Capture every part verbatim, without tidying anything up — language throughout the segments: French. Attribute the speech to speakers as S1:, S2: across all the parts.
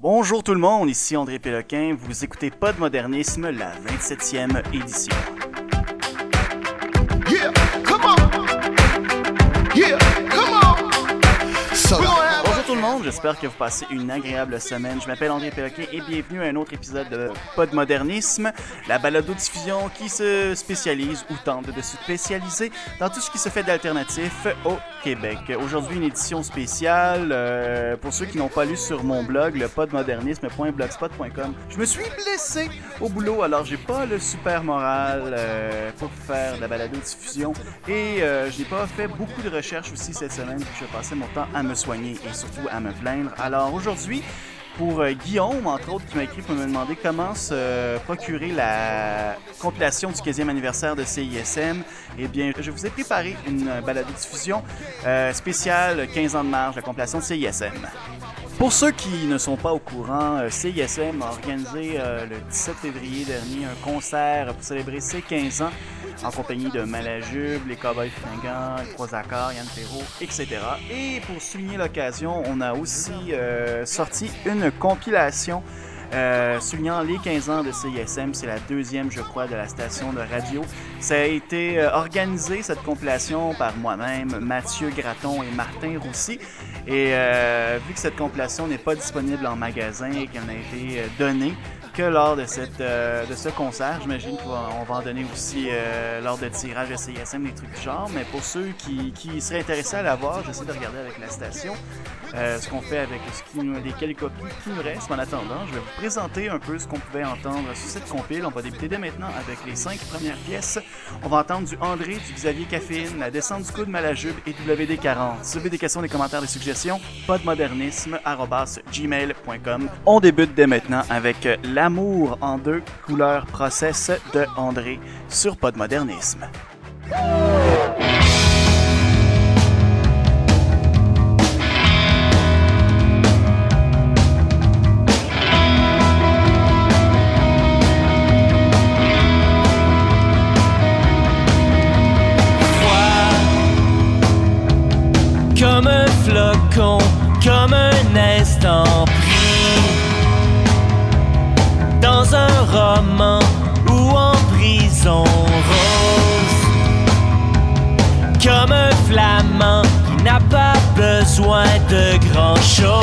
S1: Bonjour tout le monde, ici André Péloquin, vous écoutez Podmodernisme, la vingt-septième édition.
S2: Yeah, come on! Yeah, come on! So,
S1: Bonjour tout le monde, j'espère que vous passez une agréable semaine. Je m'appelle André Péloquin et bienvenue à un autre épisode de Podmodernisme, la balado-diffusion qui se spécialise ou tente de se spécialiser dans tout ce qui se fait d'alternatif au Québec. Aujourd'hui, une édition spéciale euh, pour ceux qui n'ont pas lu sur mon blog, le podmodernisme point blogspot point com. Je me suis blessé au boulot, alors j'ai pas le super moral euh, pour faire de la balado-diffusion et euh, je n'ai pas fait beaucoup de recherches aussi cette semaine, puis je passais mon temps à me soigner et surtout à me plaindre. Alors aujourd'hui, pour euh, Guillaume, entre autres, qui m'a écrit pour me demander comment se euh, procurer la compilation du quinzième anniversaire de C I S M, eh bien, je vous ai préparé une euh, balado-diffusion euh, spéciale quinze ans de marge, la compilation de C I S M. Pour ceux qui ne sont pas au courant, euh, C I S M a organisé euh, le dix-sept février dernier un concert pour célébrer ses quinze ans en compagnie de Malajube, les Cowboys Fringants, les Trois Accords, Yann Perrault, et cetera. Et pour souligner l'occasion, on a aussi euh, sorti une compilation euh, soulignant les quinze ans de C I S M. C'est la deuxième, je crois, de la station de radio. Ça a été euh, organisé, cette compilation, par moi-même, Mathieu Graton et Martin Roussy. Et euh, vu que cette compilation n'est pas disponible en magasin et qu'elle n'a été euh, donnée que lors de, cette, euh, de ce concert, j'imagine qu'on va, on va en donner aussi euh, lors de tirage de C I S M, des trucs du genre. Mais pour ceux qui, qui seraient intéressés à la voir, j'essaie de regarder avec la station euh, ce qu'on fait avec ce qui nous, les quelques copies qui nous restent. En attendant, je vais vous présenter un peu ce qu'on pouvait entendre sur cette compile. On va débuter dès maintenant avec les cinq premières pièces. On va entendre du André, du Xavier Caffine, La descente du coude Malajube et W D quarante. Si vous avez des questions, des commentaires, des suggestions, podmodernisme arobase gmail point com. On débute dès maintenant avec L'amour en deux couleurs process de André sur Podmodernisme.
S3: Comme un flocon, comme un instant pris dans un roman ou en prison rose. Comme un flamand qui n'a pas besoin de grand-chose.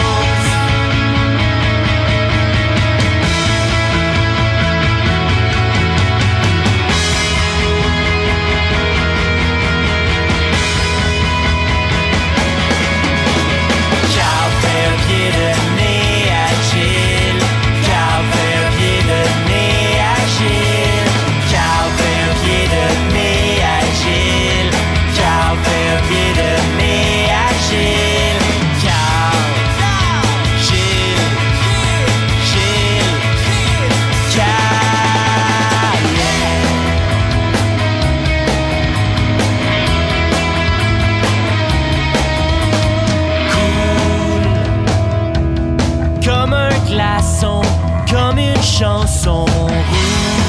S3: Comme une chanson rouge,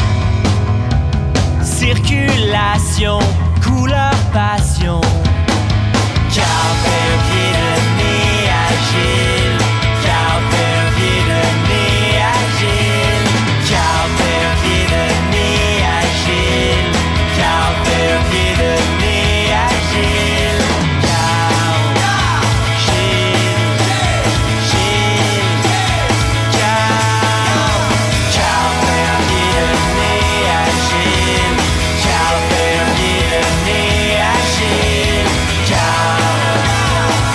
S3: circulation, couleur, passion. Carpe pied de nez agile, carpe pied de nez agile, carpe pied de nez agile, carpe pied de nez agile, carpe Gilles, Gilles, Carpe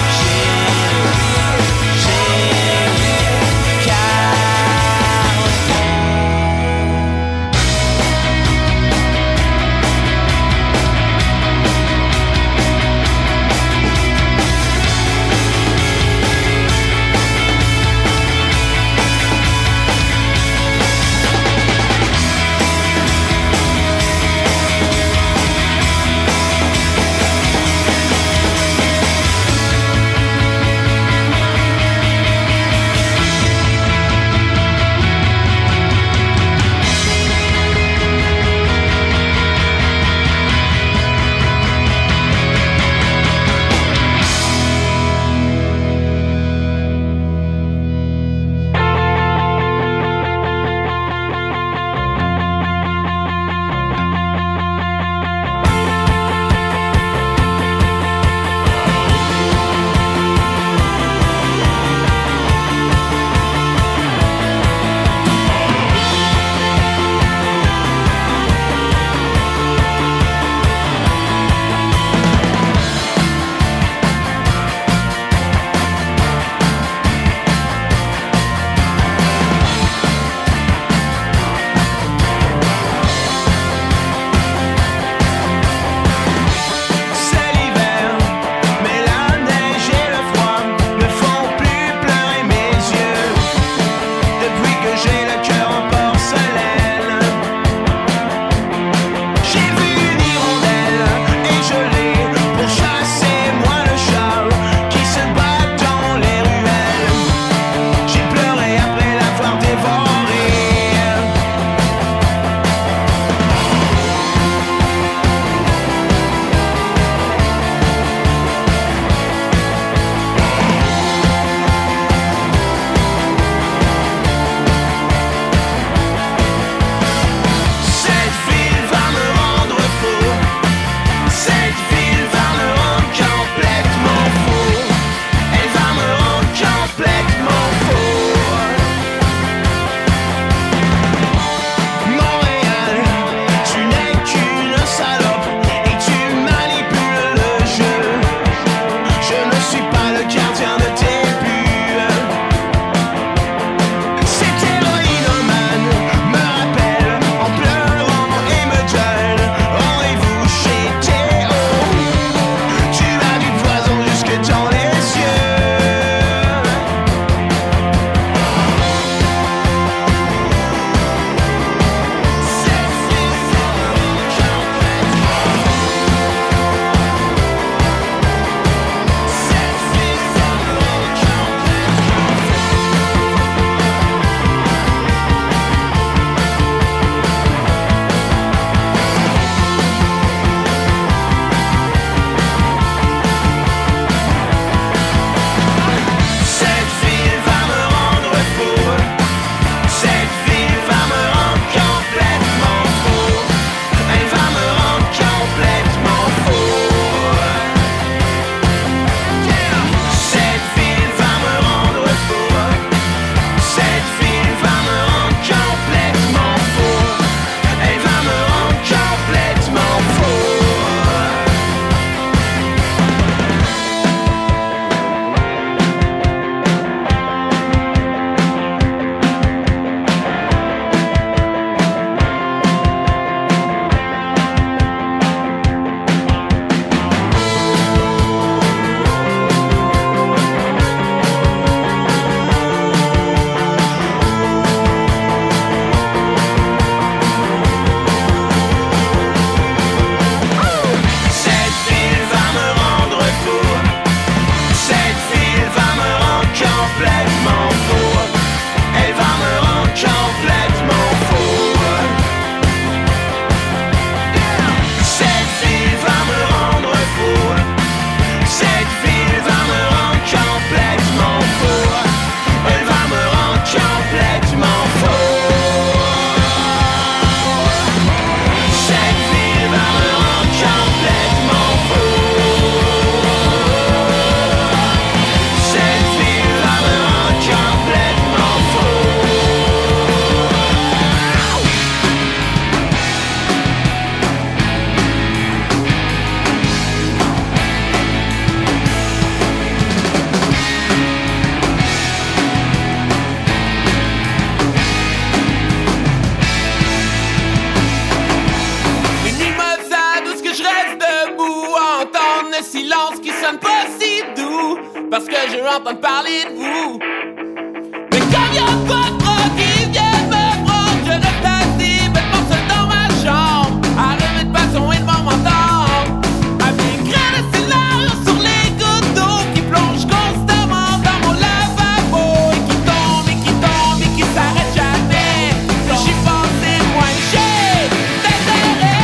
S4: parce que je veux entendre parler de vous. Mais comme y'a pas de bras qui viennent me prendre, je reste assis, bêtement seul dans ma chambre, à rêver de passion et de mon mentor, à m'écrire des scénarios sur les gouttes d'eau qui plongent constamment dans mon lavabo et qui tombent et qui tombent et qui s'arrêtent jamais. Plus j'y pense et moins j'ai d'intérêt.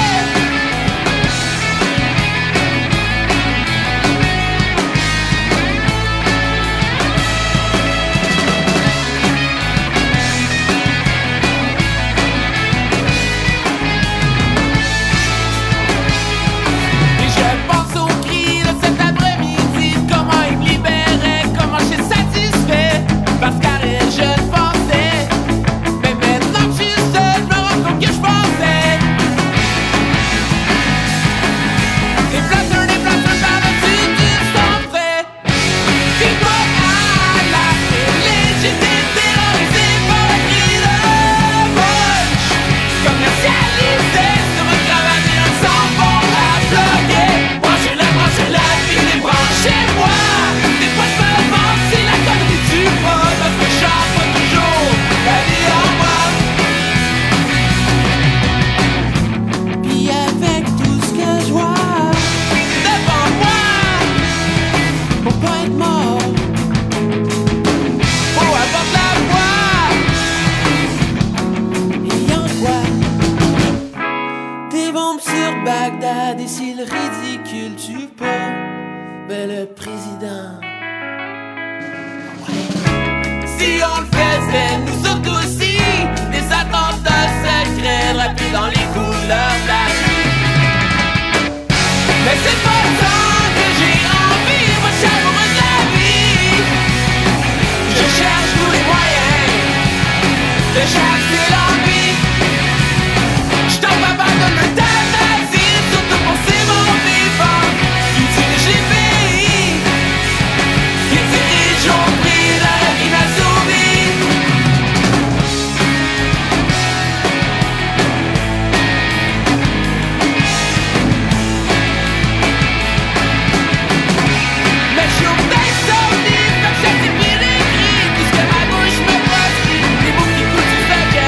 S4: Et je pense aux cris de cet après-midi, comment il me libérait, comment j'étais satisfait, parce qu'à rien je ne pensais, mais maintenant que je suis seul, je me rends compte que je pensais. Des placeurs, des placeurs par-dessus du sang frais. Dis-moi à la télé, j'étais terrorisé par le cri de moche, commercialisé sur une cravate sans bon à bloquer. Branchez-la, branchez-la, puis débranchez-moi. Des fois je me demande si la connerie du pas me fait chante pas toujours la vie en moi. Puis avec tout ce que je vois devant moi, pour pas être mort, faut avoir de la foi. Et en quoi des bombes sur Bagdad, et si le ridicule tue pas, ben le président. Si on le faisait, nous autres aussi, des attentats secrets drapés dans les couleurs de la nuit. Mais c'est pas ça que j'ai envie, moi je suis amoureux de la vie. Je cherche tous les moyens de chasser l'envie. Je tombe capable de l'euthanasie, surtout pour ces morts vivants qui dirigent les pays, qui dirigent au prix de la vie assouvie. Mais je suis au tête saudi, fait que j'ai pris les cris, tout ce que ma bouche me proscrit, les mots qui coulent du sagesse.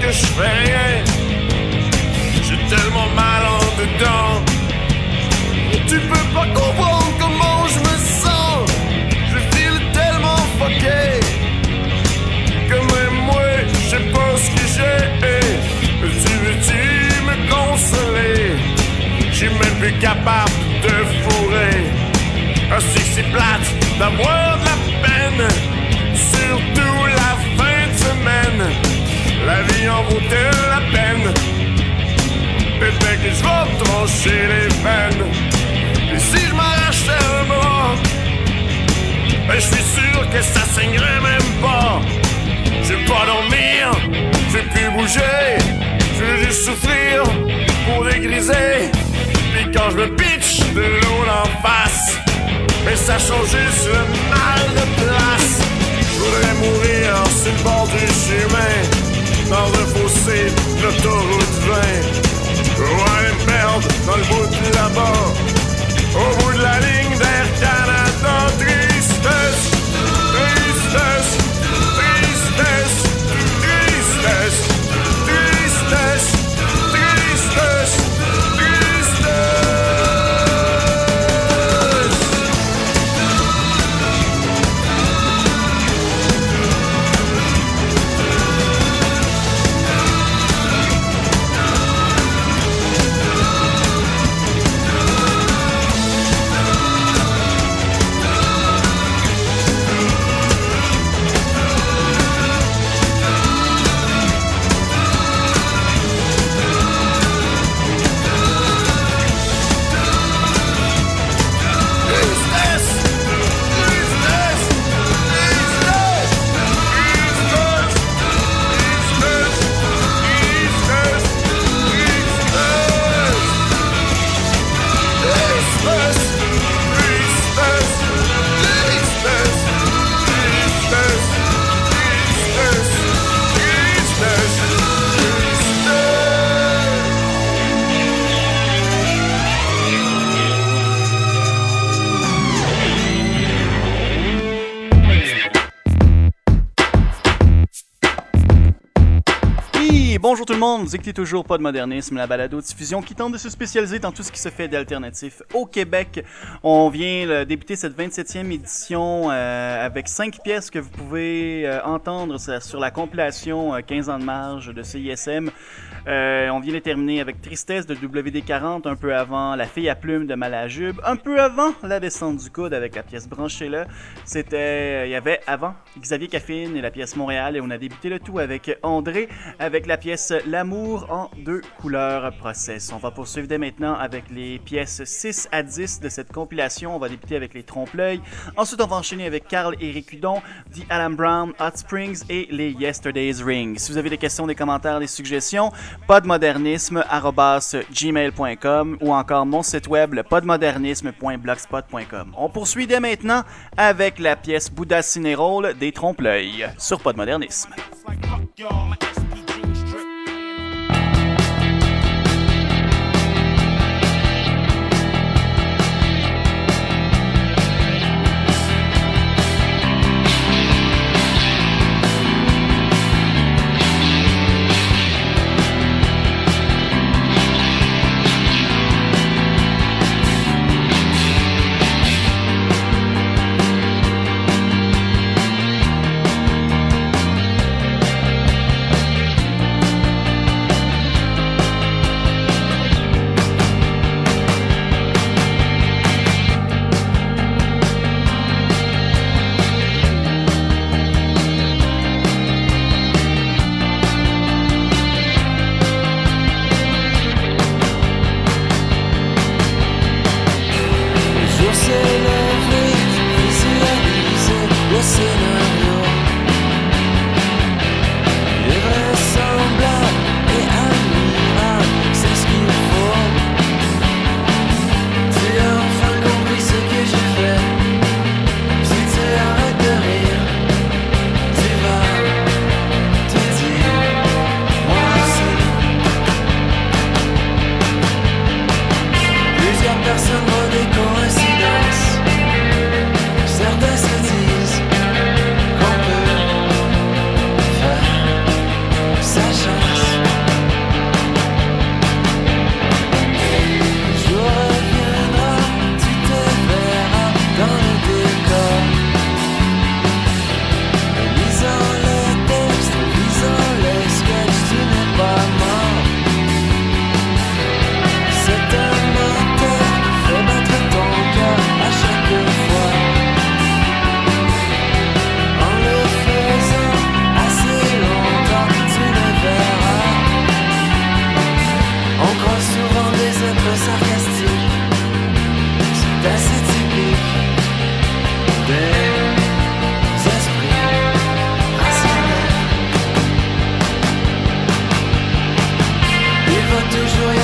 S5: que je fais rien. J'ai tellement mal en dedans. Tu peux pas comprendre comment je me sens. Je file tellement fucké que même moi, je sais pas ce que j'ai. Tu veux-tu me consoler? J'suis même plus capable de fourrer. Ainsi que c'est plate d'avoir de la peine, surtout la fin de semaine. La vie en vaut-elle la peine? Peut-être que je vais me trancher les veines. Et si je m'arrachais un bras, ben je suis sûr que ça saignerait même pas. Je veux pas dormir, je veux plus bouger, je veux juste souffrir pour dégriser. Puis quand je me pitch de l'eau en face, mais ça change juste le mal de place. Je voudrais mourir sur le bord du chemin, dans le fossé de l'autoroute vingt. Je vais aller me perdre dans le bout de là-bas, au bout de la ligne d'Air Canada. Tristesse, tristesse, tristesse, tristesse, tristesse, tristesse, tristesse.
S1: Bonjour tout le monde, vous écoutez toujours Pas de modernisme, la balado-diffusion qui tente de se spécialiser dans tout ce qui se fait d'alternatif au Québec. On vient euh, débuter cette vingt-septième édition euh, avec cinq pièces que vous pouvez euh, entendre sur la compilation euh, quinze ans de marge de C I S M. Euh, on vient de terminer avec Tristesse de W D quarante, un peu avant La fille à plumes de Malajube, un peu avant La descente du coude avec la pièce Branchez-le. C'était, il y avait avant Xavier Caffine et la pièce Montréal, et on a débuté le tout avec André avec la pièce L'amour en deux couleurs process. On va poursuivre dès maintenant avec les pièces six à dix de cette compilation. On va débuter avec les Trompe-l'œil. Ensuite, on va enchaîner avec Carl Éric Hudon, The Alan Brown, Hot Springs et les Yesterday's Ring. Si vous avez des questions, des commentaires, des suggestions, podmodernisme arobase gmail point com ou encore mon site web, le podmodernisme point blogspot point com. On poursuit dès maintenant avec la pièce Bouddha Cinérole des Trompe-l'œil sur Podmodernisme.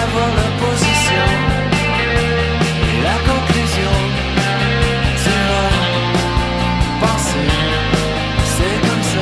S3: savoir l'opposition et la conclusion. Tu vas penser, c'est comme ça.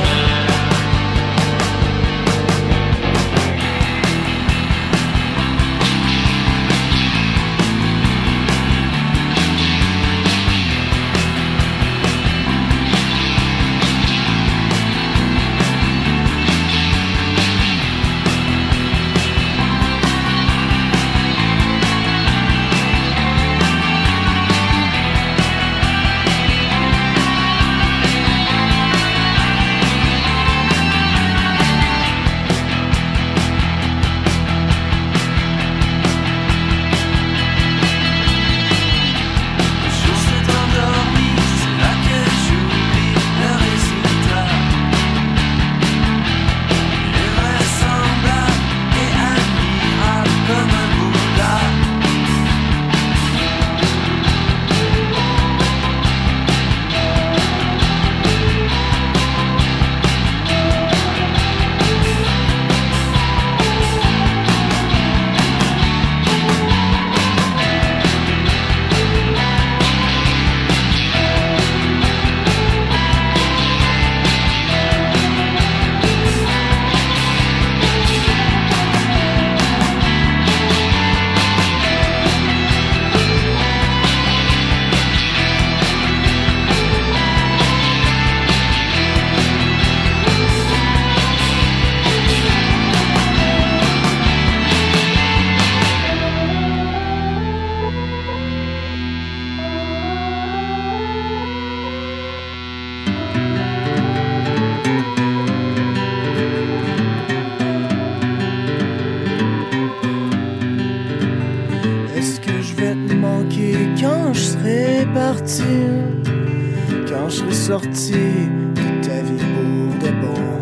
S3: Quand je serai sorti de ta vie pour de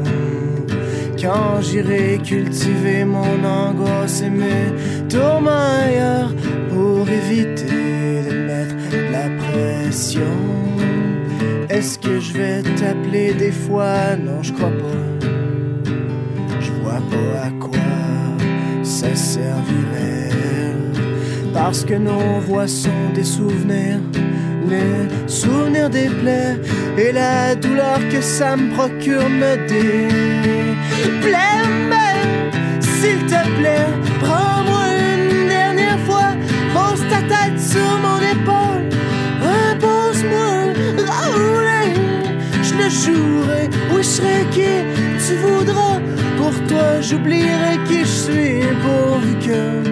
S3: bon, quand j'irai cultiver mon angoisse et mes tourments ailleurs pour éviter de mettre la pression. Est-ce que je vais t'appeler des fois? Non, je crois pas. Je vois pas à quoi ça servirait, parce que nos voix sont des souvenirs, les souvenirs des plaies et la douleur que ça me procure me déplaît. Mais s'il te plaît, prends-moi une dernière fois, pose ta tête sur mon épaule, impose-moi rouler. Je le jouerai, oui je serai qui tu voudras. Pour toi j'oublierai qui je suis, pourvu que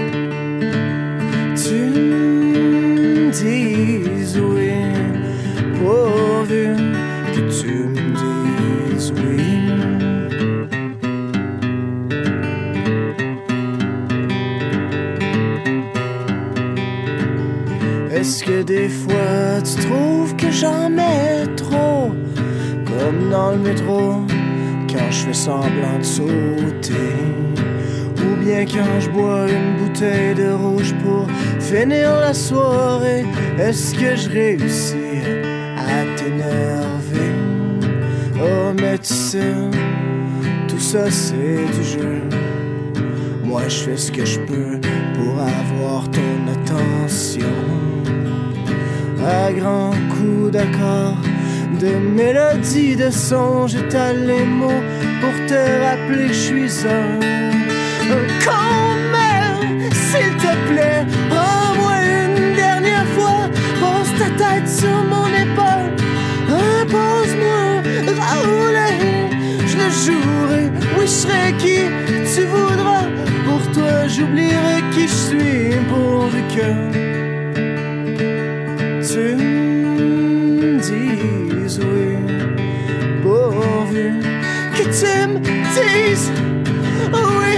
S3: tu me dises oui, pourvu que tu me dises oui. Est-ce que des fois tu trouves que j'en mets trop, comme dans le métro, quand je fais semblant de sauter, ou bien quand je bois une bouteille de rouge pour finir la soirée? Est-ce que je réussis à t'énerver? Oh mais tu sais, tout ça c'est du jeu. Moi je fais ce que je peux pour avoir ton attention, à grands coups d'accords, de mélodies, de sons. J'étale les mots pour te rappeler que je suis un con. Mais s'il te plaît, prends-moi une dernière fois, pose ta tête sur mon épaule, impose-moi rouler. Je le jouerai, oui je serai qui tu voudras. Pour toi j'oublierai qui je suis, pourvu que tu me dises oui, pourvu que tu me dises oui.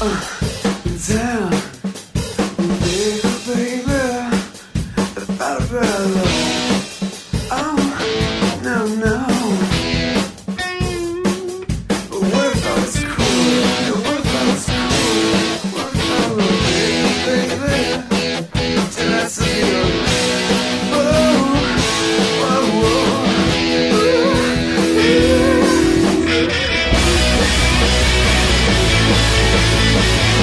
S3: Damn, baby, baby, about a better. Oh, no, no. What if I was cool? What if I was cool? What if I was baby, baby? Till I see you. Whoa, whoa, whoa. Ooh, yeah.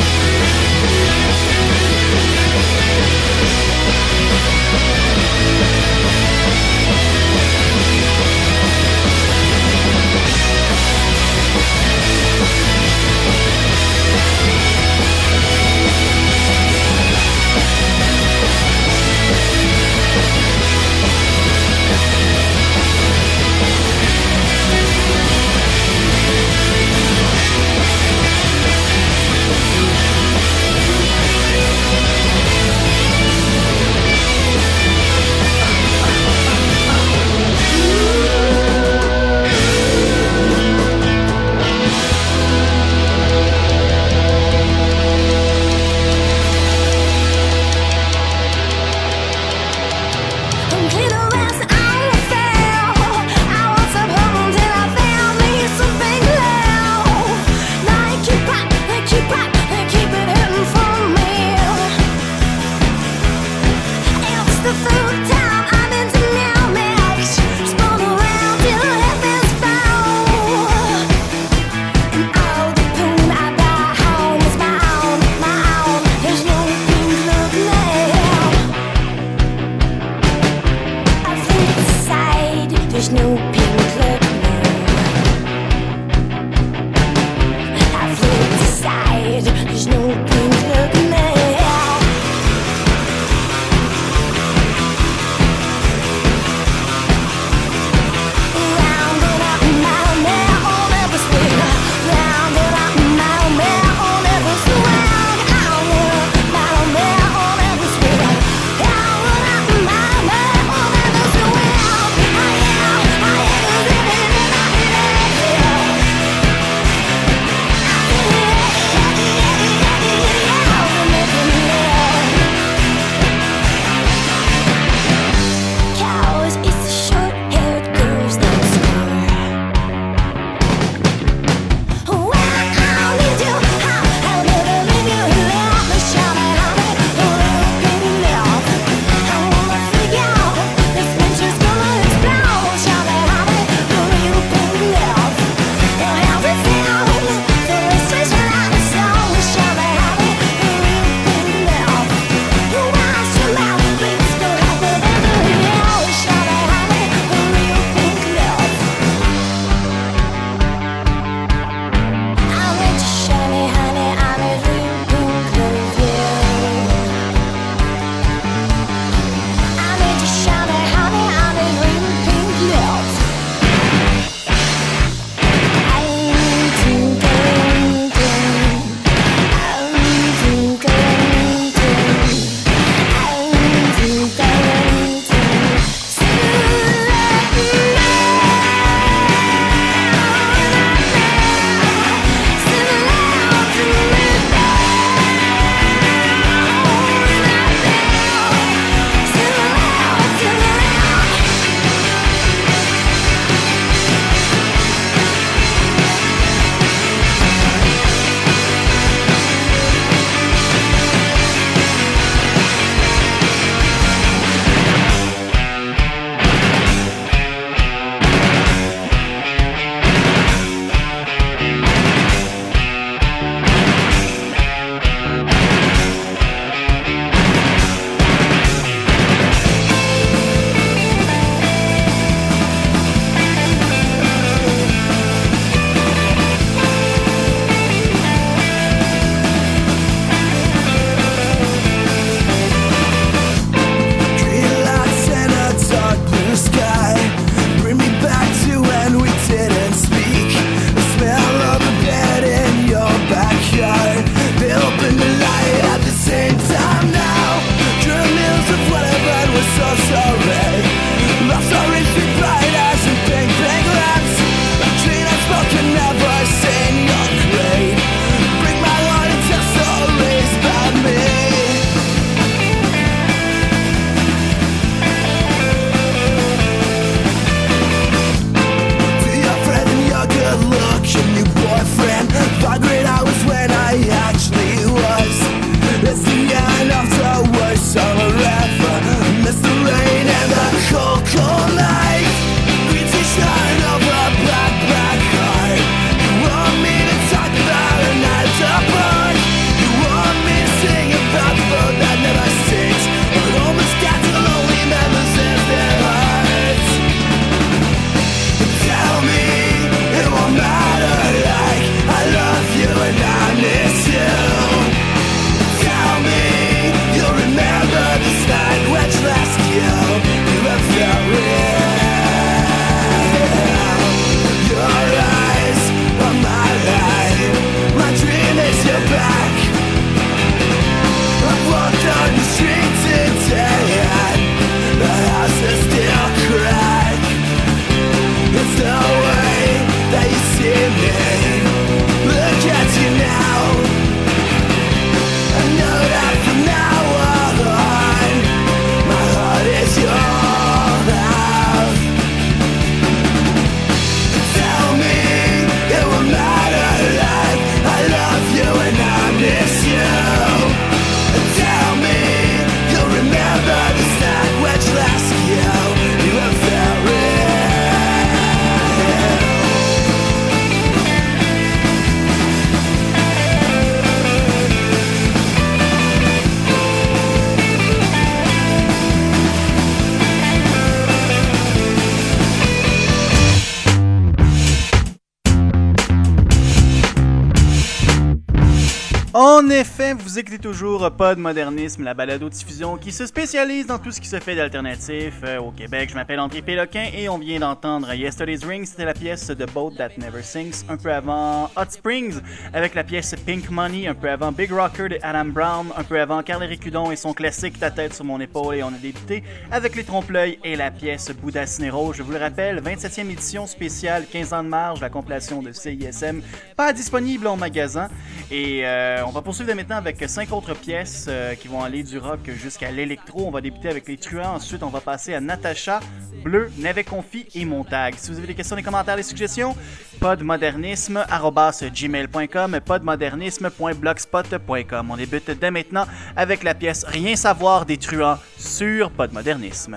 S1: En effet, vous écoutez toujours Pod Modernisme, la balado-diffusion qui se spécialise dans tout ce qui se fait d'alternatif euh, au Québec. Je m'appelle André Péloquin et on vient d'entendre Yesterday's Ring, c'était la pièce de Boat That Never Sinks, un peu avant Hot Springs avec la pièce Pink Money, un peu avant Big Rocker de Adam Brown, un peu avant Carl Ricudon et son classique Ta tête sur mon épaule, et on a débuté avec Les Trompe-l'œil et la pièce Bouddha Cinéro. Je vous le rappelle, vingt-septième édition spéciale, quinze ans de marge, la compilation de C I S M, pas disponible en magasin. Et euh, on va poursuivre maintenant avec cinq autres pièces euh, qui vont aller du rock jusqu'à l'électro. On va débuter avec Les Truands, ensuite on va passer à Natacha, Bleu, Navet Confi et Montag. Si vous avez des questions, des commentaires, des suggestions, podmodernisme arobase gmail point com, podmodernisme point blogspot point com. On débute dès maintenant avec la pièce Rien savoir des Truands sur Podmodernisme.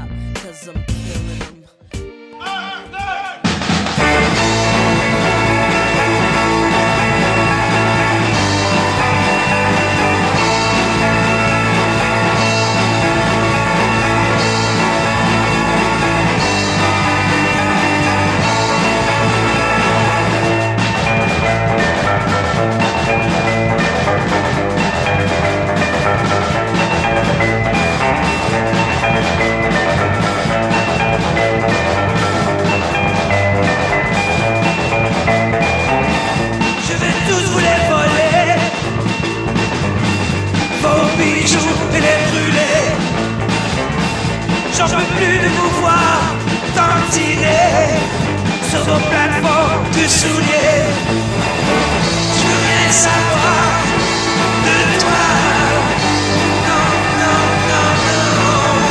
S6: J'en peux plus de vous voir tantiner sur vos plateformes de souliers. Je veux rien savoir de toi. Non, non, non, non.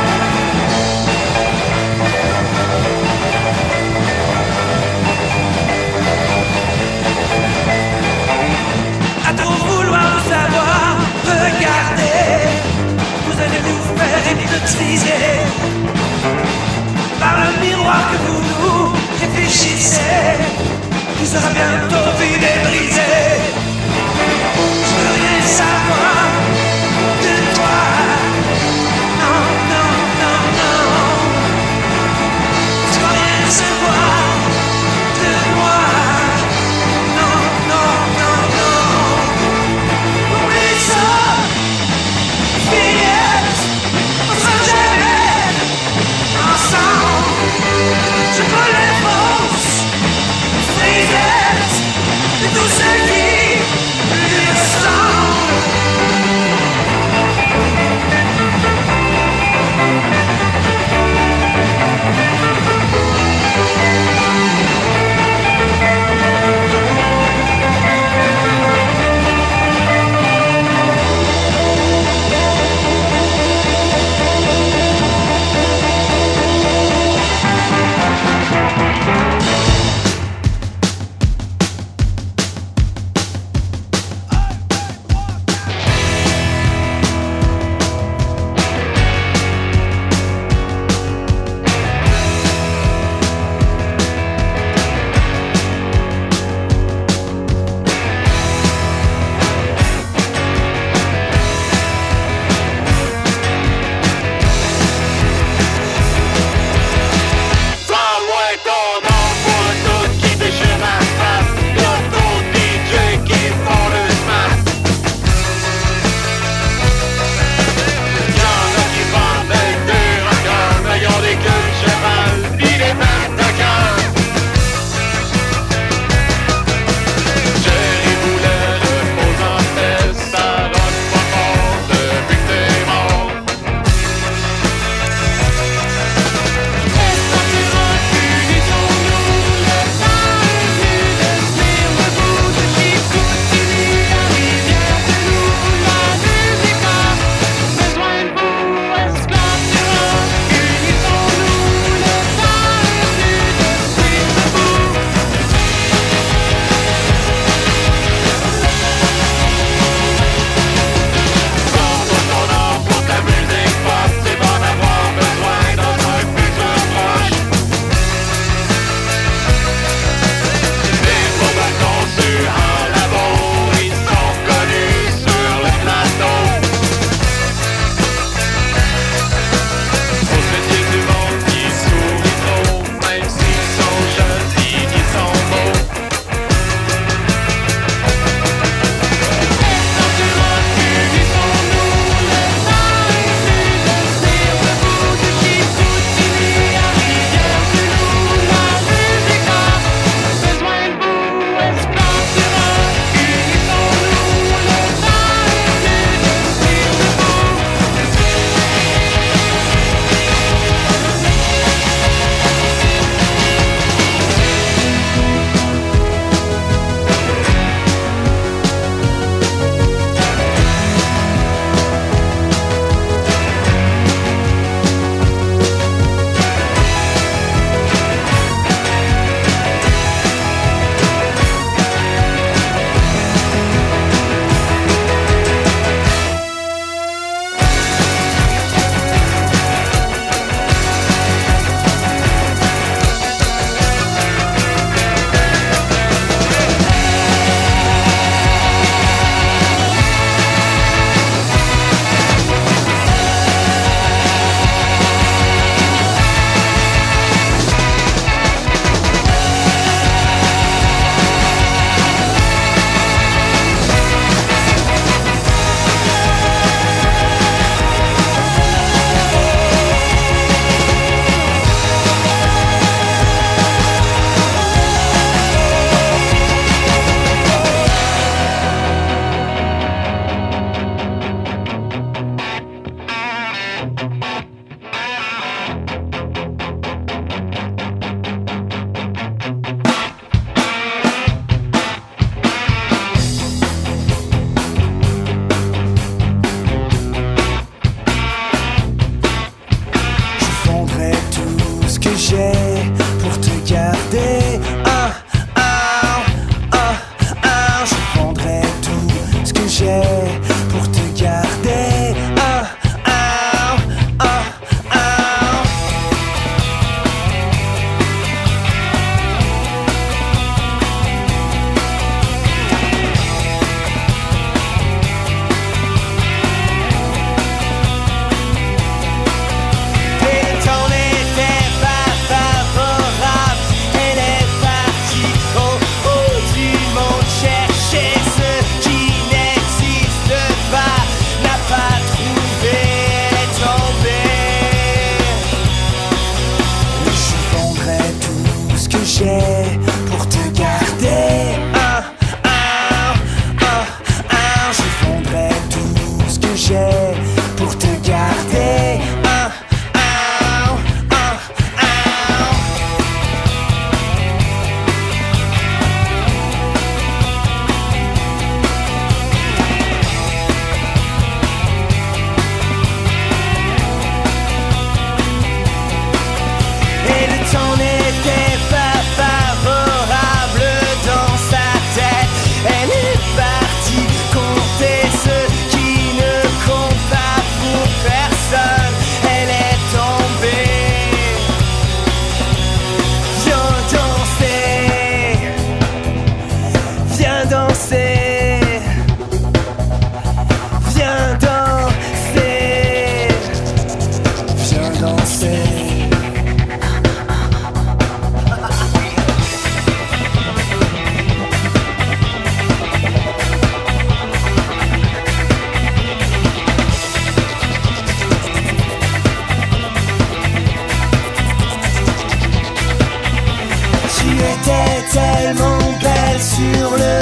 S6: À trop vouloir le savoir, regardez, vous allez vous faire hypnotiser par le miroir que vous nous réfléchissez. Vous serez bientôt vidé.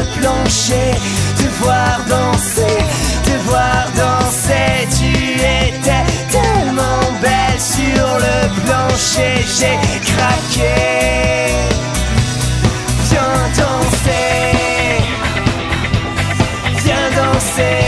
S3: plancher, te voir danser, te voir danser. Tu étais tellement belle sur le plancher, j'ai craqué. Viens danser, viens danser.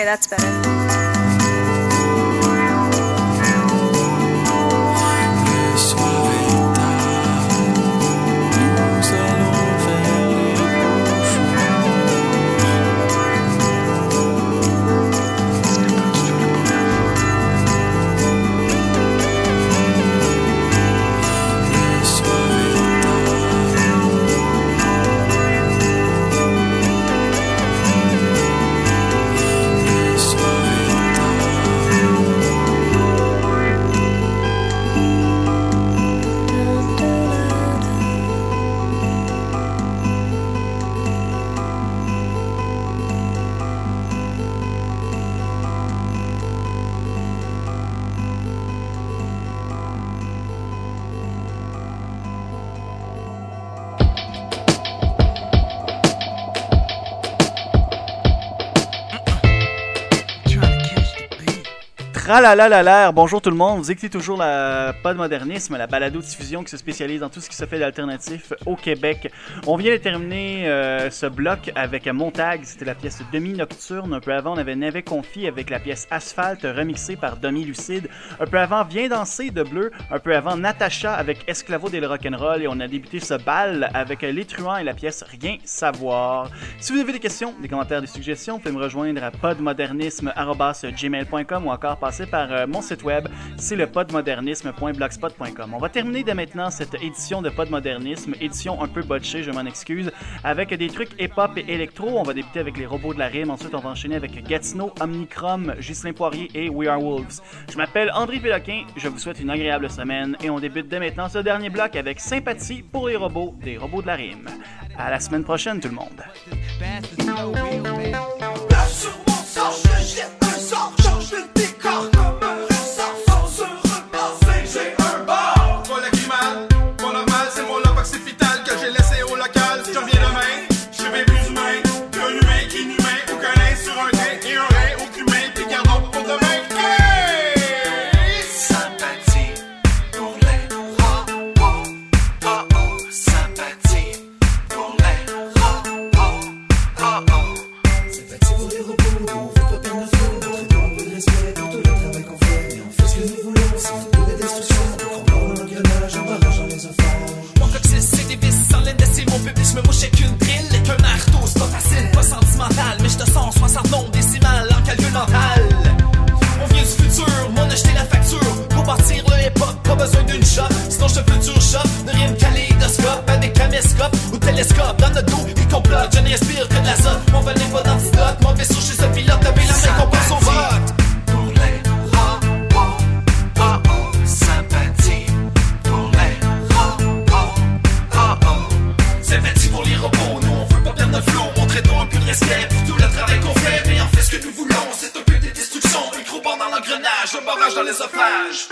S7: that's better.
S1: Tralalalalaire, bonjour tout le monde, vous écoutez toujours la Podmodernisme, la balado-diffusion qui se spécialise dans tout ce qui se fait d'alternatif au Québec. On vient de terminer euh, ce bloc avec Montag, c'était la pièce Demi-Nocturne. Un peu avant, on avait Navet Confi avec la pièce Asphalte remixée par Demi Lucide. Un peu avant, Viens danser de Bleu. Un peu avant, Natacha avec Esclavo des Rock'n'Roll. Et on a débuté ce bal avec Les Truands et la pièce Rien savoir. Si vous avez des questions, des commentaires, des suggestions, vous pouvez me rejoindre à podmodernisme arobase gmail point com ou encore passer par euh, mon site web, c'est le podmodernisme point blogspot point com. On va terminer dès maintenant cette édition de Podmodernisme, édition un peu botchée, je m'en excuse, avec des trucs hip-hop et électro. On va débuter avec les robots de la rime, ensuite on va enchaîner avec Gatineau, Omnicrom, Ghislain Poirier et We Are Wolves. Je m'appelle André Péloquin, je vous souhaite une agréable semaine et on débute dès maintenant ce dernier bloc avec Sympathie pour les robots, des robots de la rime. À la semaine prochaine tout le monde.
S6: Sur mon sang, je jette un sort, change le décor comme un ressort sans se repasser. J'ai un bar.
S5: Pas la grimade, pas normal, c'est mon lopax vital que j'ai laissé au local. Si j'en viens demain, je suis bien plus humain qu'un humain qui est inhumain. Aucun nain sur un train et un rein au cumin. Puis gardons pour demain. Hey!
S6: Sympathie pour les robots. Oh oh, sympathie pour les robots. Oh oh.
S3: Sympathie pour les robots, nous on fait pas perdre notre flot. Notre don, peu de respect pour tout le travail qu'on fait. Mais on fait ce que nous voulons, sans peu de destruction. Donc on prend dans l'engrenage, en barrage, en les offres.
S4: Mon coccyx, c'est des vis sans laine d'essai. Mon bébé, je me mouche avec une drill et qu'un marteau. C'est pas facile, pas sentimental, mais je te sens soixante nombres décimales en calcul mental. On vient du futur, m'en acheter la facture. Pour partir le hip-hop, pas besoin d'une shop. Sinon je te futur shop, de rime kaléidoscope avec caméscope ou télescope. Dans notre dos, il complote, je ne respire que de l'azote. Mon vol n'est pas d'antidote, mon vaisseau chez ce pilote. T'avais la main qu'on passe au vote.
S6: Pour les robots. Oh oh, sympathie pour les robots. Oh oh.
S4: Sympathie pour les robots, nous on veut pas perdre notre flow. Montrez-nous un peu de respect pour tout le travail qu'on fait. Mais en fait ce que nous voulons, c'est un peu de destruction. Un gros bord dans l'engrenage, un barrage dans les offrages.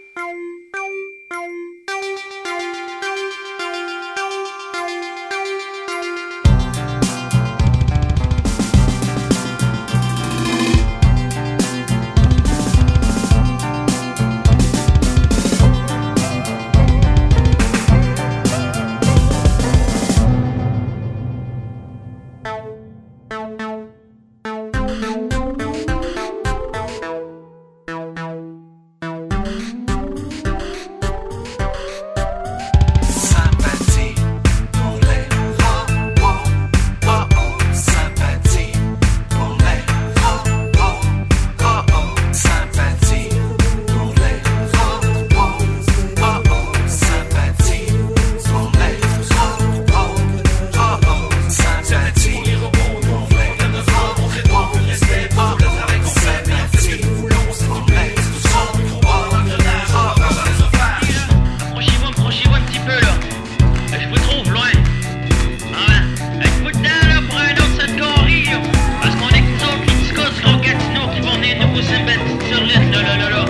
S6: Sympathie pour les robots. Oh oh, sympathie pour les robots. Oh oh, sympathie pour les robots. Oh oh, sympathie pour les robots. Oh oh, sympathie pour les robots. Nous on veut pas perdre notre flow. Montrez-nous un peu de respect pour tout le travail qu'on fait. Mais en fait ce que nous voulons, c'est un peu de destruction. Un gros bord dans l'engrenage, un barrage dans les offrages.
S8: Approchez-vous, approchez-vous un petit peu là. Je vous trouve loin. Ah ben, êtes-vous dedans là pour un autre catégorie là? Parce qu'on est que nous qui discutent sur Gatineau qui vont venir nous sympathiser sur l'île là là là là.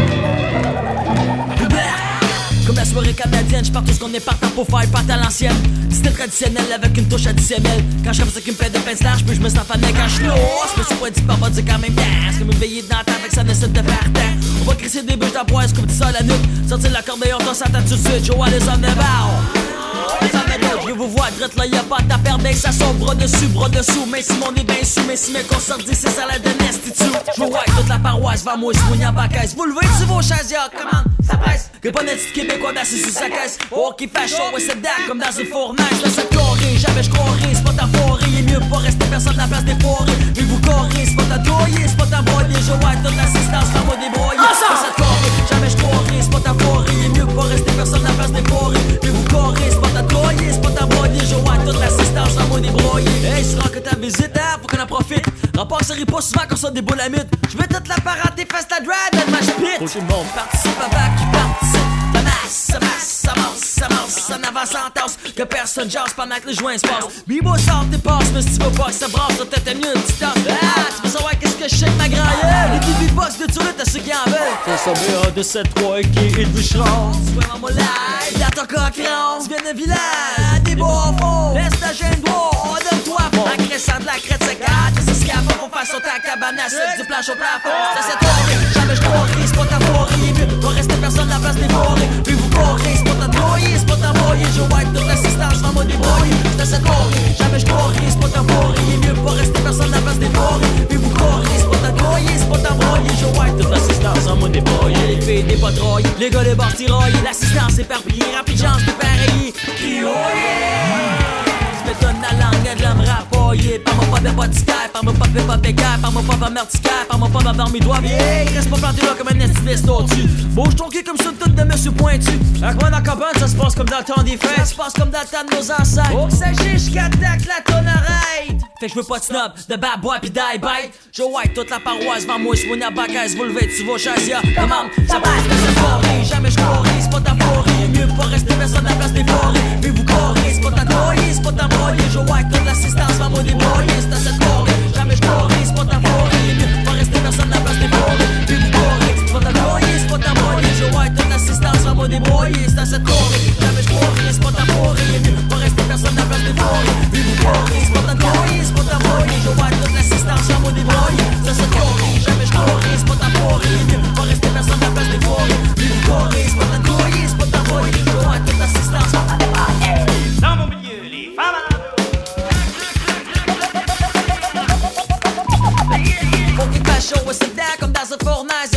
S9: Comme la soirée canadienne, j'pars tout ce qu'on est partant pour faire part à l'ancienne. C'était traditionnel avec une touche additionnelle. Quand j'aime ça qui me fait de pince large, puis je me sens fan quand je l'ose. Je me suis pas dit pas pas dire quand même dance. Comme une veillée dans la tête, fait que ça nécessite de faire temps. On va crisser des bûches d'ampoise comme tu ça la nuque. Sortir l'accordéon, t'en s'entend tout de suite. Joe, les hommes de bar. Les hommes de bar. Je veux vous voir drette là, y'a pas de ta perdre, ça son bras dessus, bras dessous. Mais si mon est bien sous, mais si mes concerts disent c'est ça la de Nestitut. Je veux voir toute la paroisse, va moi, je à bacaise. Vous levez sur vos chaises, y'a comment ça presse. Que pas net québécois assis sur sa caisse. Oh, qui fait chaud, ouais, c'est dac comme dans une fournaise. Là, ça corée, jamais je croirais, c'est pas ta forêt. Il est mieux pas rester personne à la place des forêts. Mais vous correz, c'est pas ta doyer, c'est pas ta broyer. Je vois toute l'assistance, pas moi débrouiller. Ça, ça corée, jamais je croirais, c'est pas ta forêt. Il est mieux pas rester personne à la place des forêts. Mais vous correz, c'est pas ta doyer, c'est pas ta broyer. Je vois toute l'assistance, pas moi débrouiller. Hey, c'est rare que ta visite, hein, faut qu'on en profite. Rapport, ça rit pas souvent quand ça des boules à mythe. Je veux toute la parade des fesses, la drive, dans ma spit. Faut que le monde participe avant qu'il participe. La masse, ça masse, ça masse, ça masse, ça n'avance en tasse. Que personne jase pendant que les joints se passent. Bibo sort tes passes, mais si tu veux pas que ça brasse, t'as peut-être mieux une petite tasse. Ah, tu veux savoir qu'est-ce que je sais que ma grand-gueule. Les petits beatbox de Tulle, t'as ceux qui en veulent. Faut savoir de sept trois qui est de bûcheron. Tu vois maman live, dans ton cochon. Tu viens d'un village, des beaux faux. Laisse ta gêne droit, donne-toi fond. En cressant de la crête secate, c'est ce qu'il y a pas pour faire sauter la cabane à sept du planche au plafond. C'est cette forêt, jamais je croirais, c'est pas ta forêt. Va rester personne à la place des forêts. Puis vous correz, c'est pas ta broyer, c'est pas ta broyer. Je wipe toute l'assistance, va moi débrouiller. C'est cette forêt, jamais je croirais, c'est pas ta forêt. Il est mieux pas rester personne à la place des forêts. Puis vous correz, c'est pas ta broyer, c'est pas ta broyer. Je wipe toute l'assistance, va moi débrouiller. Les filles des patrouilles, les gars des bars tiraillés. L'assistance éparpillée, rapide chance de pareil. Qui oh yeah! Tu m'étonnes la langue de l'homme rapoyer. Par-moi pas de pas de sky, par-moi pas de pas pécable, par-moi pas de merticaire, par-moi pas d'avoir mes doigts bien. Reste pas planté là comme un estiviste au-dessus. Bouge ton cul comme ça, toute de monsieur pointu. Avec moi dans la cabane, ça se passe comme dans le temps des fêtes. Ça se passe comme dans le temps de nos ancêtres. Oh, que ça giche, qu'attaque la tonne arrête. Fait que je veux pas de snob, de bad boy pis die bite. Je wipe toute la paroisse, vends moi, j'moune à bacaise. Vous levez sur vos chaises, y'a comment ça passe de cette forêt. Jamais je corrais, c'est pas ta forêt. Mieux pas rester personne à la place des forêts. Mais vous correz, c'est pas ta doyer, c'est pas ta broyer. Je wipe toute l'assistance, vends moi des broyers. C'est à cette forêt, jamais je corrais, c'est pas ta forêt. Mieux pas rester personne à la place des forêts. Mais vous correz, c'est pas ta doyer, c'est pas ta broyer. Je wipe toute l'assistance, vends moi des broyers. C'est à cette forêt, jamais je corrais, c'est pas ta forêt. Mieux pas rester personne à la place des forêts. Mais vous correz, c'est pas ta doyer, c'est pas ta broyer. Je wipe toute l'assistance, vends moi des broyers. C'est à cette forêt, jamais je corrais, c'est pas ta forêt. Mieux pas rester personne à la place des forêts. Mais vous correz, c'est pas ta doyer, c'est pas ta broyer. Je wipe toute l'assistance, vends moi des broyers.
S7: Dans mon milieu, les femmes à
S9: Faut qu'il fasse chaud, ouais, c'est là comme dans une fournaise.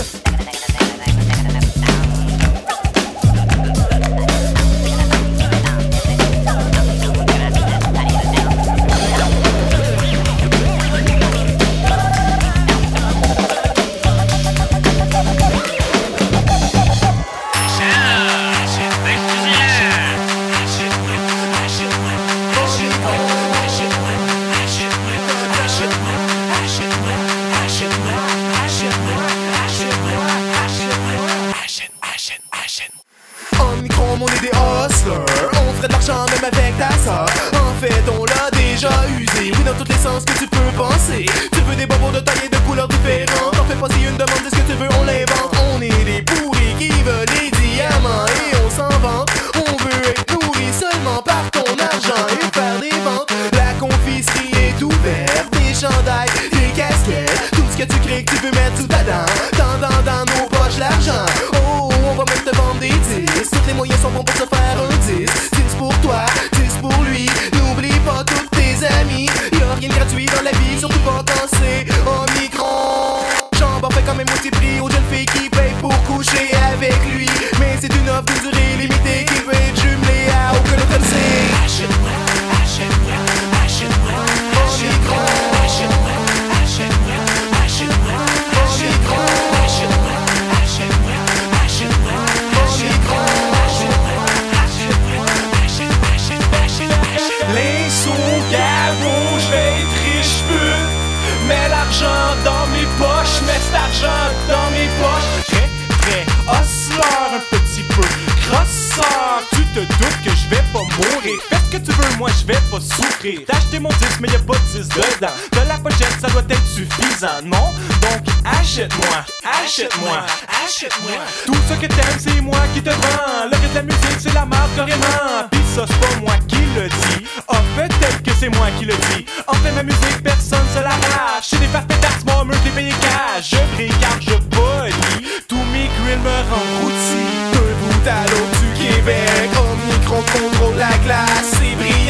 S3: Omicron, on est des hustlers. On ferait de l'argent même avec ta sœur. En fait, on l'a déjà usé. Oui, dans tous les sens que tu peux penser. Tu veux des bonbons de taille et de couleurs différentes. T'en fais pas si une demande de ce que tu veux, on l'invente. On est des pourris qui veulent des diamants et on s'en vante. On veut être nourri seulement par ton argent et faire des ventes. La confiserie est ouverte. Des chandails, des casquettes. Tout ce que tu crées que tu veux mettre sous ta dent. Dans, dans, dans nos poches l'argent. Oh, on va même te vendre des disques. Tous les moyens sont bons pour te faire un disque. dix pour toi, dix pour lui. N'oublie pas tous tes amis. Y'a rien de gratuit dans la vie, surtout pas quand c'est Omicron. Chambre fait quand même moitié prix aux jeunes filles qui payent pour coucher avec lui. Mais c'est une offre de durée limitée qui peut être jumelée à aucun autre M C. Achète-moi, achète-moi, achète-moi, Omicron. Achète-moi, achète-moi, achète-moi, Omicron. Achète-moi, achète-moi, achète-moi, Omicron.
S10: Les sous gavons, je vais être riche peu. Mets l'argent dans mes poches, mets cet argent dans mes poches. Très, très hustler, un petit peu crosseur. Tu te doutes que je vais pas mourir. Fais ce que tu veux, moi je vais pas souffrir. T'as acheté mon disque, mais y'a pas de disque dedans. De la pochette, ça doit être suffisant, non? Donc achète-moi, achète-moi, achète-moi. Tout ce que t'aimes, c'est moi qui te vends. Le reste de la musique, c'est la marque carrément. Pis ça, c'est pas moi qui le dis. Ah, peut-être que c'est moi qui le dis. En fait, ma musique, personne se l'arrache. J'ai des farces pétards, moi, me t'es payé cash. Je brille car je polis. Tous mes grilles me rendent rôti.
S3: Deux bouts à l'autre du Québec. Omicron contrôle la glace. C'est brillant.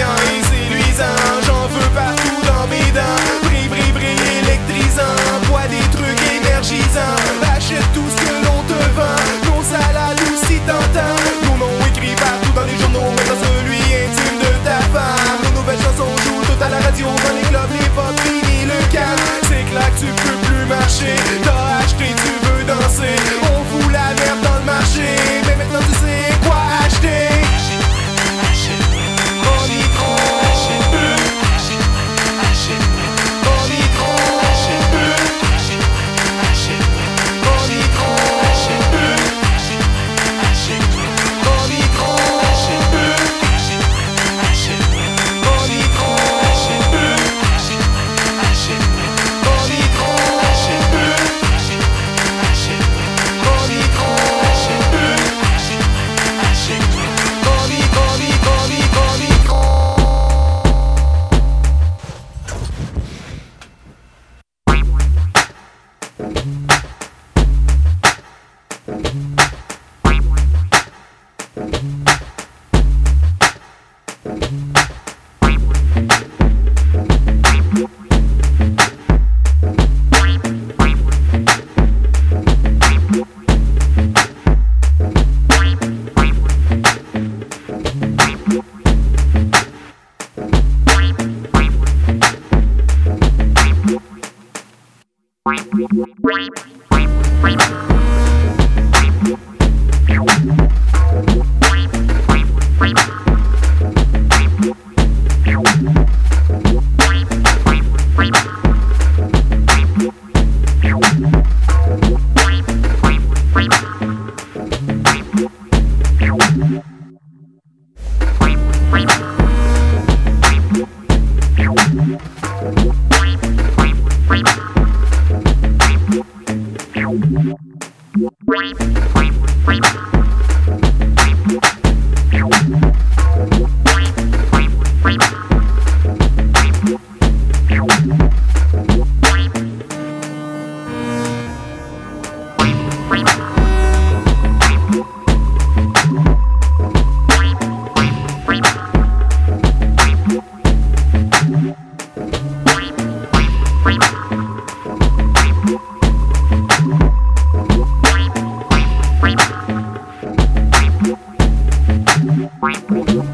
S11: Bye.